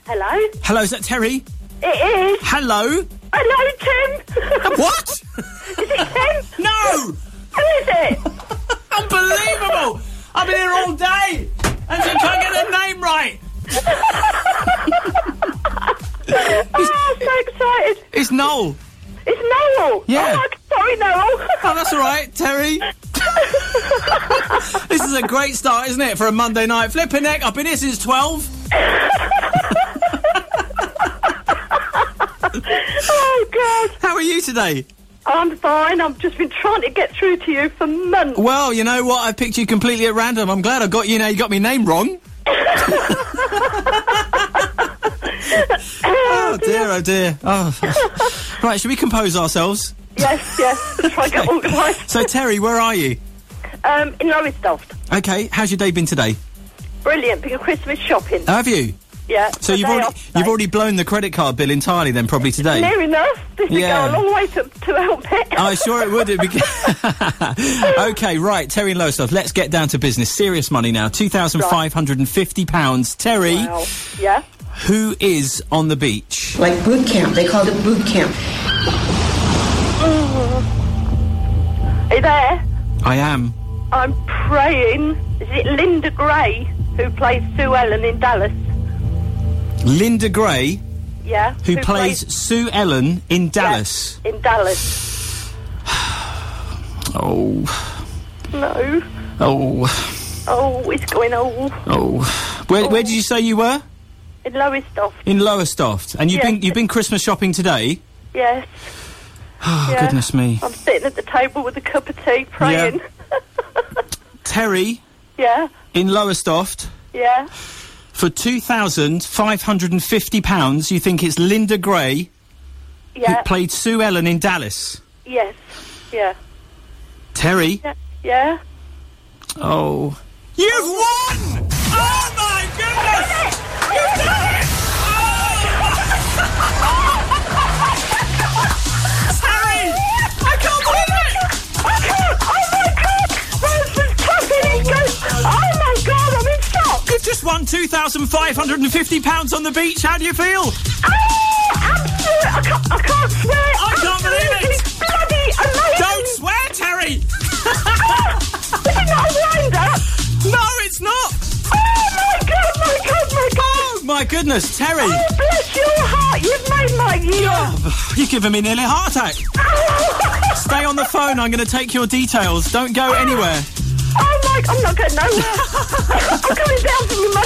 Hello? Hello, is that Terry? It is. Hello? Hello, Tim. What? Is it Tim? No! Who is it? Unbelievable! I've been here all day and you can't get their name right. I'm so excited. It's Noel. It's Noel. Yeah. Oh, sorry, Noel. Oh, that's all right, Terry. This is a great start, isn't it, for a Monday night? Flipping heck, I've been here since 12. Oh, God. How are you today? I'm fine. I've just been trying to get through to you for months. Well, you know what? I picked you completely at random. I'm glad I got you now. You got my name wrong. Oh, dear, oh, dear. Oh. Right, should we compose ourselves? Yes. Try and get organised. So, Terry, where are you? In Lowestoft. Okay, how's your day been today? Brilliant. Been Christmas shopping. Have you? Yeah. So you've already blown the credit card bill entirely then, probably today? Near enough. This would go a long way to help it. I'm sure it would. Okay, right, Terry and Lowestoft, let's get down to business. Serious money now. £2,550. Terry. Wow. Yeah? Who is on the beach? Like boot camp. They called it boot camp. Are you there? I am. I'm praying. Is it Linda Gray who plays Sue Ellen in Dallas? Linda Gray, Yeah. who plays Sue Ellen in Dallas. Yeah, in Dallas. Oh. No. Oh. Oh, it's going oh. Oh. Where did you say you were? In Lowestoft. In Lowestoft. And you've been Christmas shopping today? Yes. Oh, yeah. Goodness me. I'm sitting at the table with a cup of tea, praying. Yeah. Terry. Yeah. In Lowestoft. Yeah. For £2,550, you think it's Linda Gray, who played Sue Ellen in Dallas? Yes. Yeah. Terry? Yeah. Oh. You've won! Oh, my goodness! You've done it! Terry! I can't believe it! I can't! Oh, my God! Rose was tapping his goes. Oh, my God, I'm in shock! You've just won £2,550 on the beach. How do you feel? Oh, absolutely! I can't swear! I can't believe it! It's bloody amazing! Don't swear, Terry! Is it not a wind-up? No, it's not! Oh, my God, my God, my God! Oh, my goodness, Terry! Oh, bless your heart! You've made my year! Oh, you're giving me nearly a heart attack. Stay on the phone. I'm going to take your details. Don't go anywhere. Oh, my... I'm not going nowhere. I'm coming down from your